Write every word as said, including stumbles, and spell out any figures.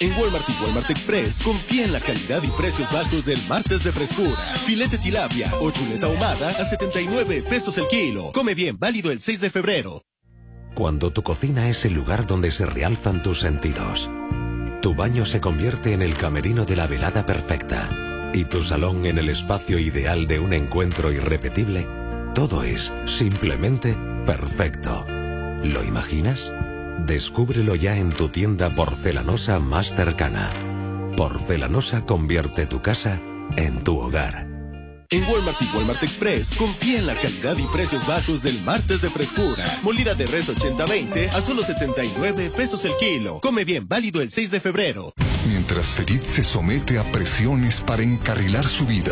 En Walmart y Walmart Express, confía en la calidad y precios bajos del martes de frescura. Filete tilapia o chuleta ahumada a setenta y nueve pesos el kilo. Come bien, válido el seis de febrero. Cuando tu cocina es el lugar donde se realzan tus sentidos, tu baño se convierte en el camerino de la velada perfecta y tu salón en el espacio ideal de un encuentro irrepetible, todo es simplemente perfecto. ¿Lo imaginas? Descúbrelo ya en tu tienda porcelanosa más cercana. Porcelanosa convierte tu casa en tu hogar. En Walmart y Walmart Express, confía en la calidad y precios bajos del martes de frescura. Molida de res ochenta veinte a solo setenta y nueve pesos el kilo. Come bien, válido el seis de febrero. Mientras Fedit se somete a presiones para encarrilar su vida,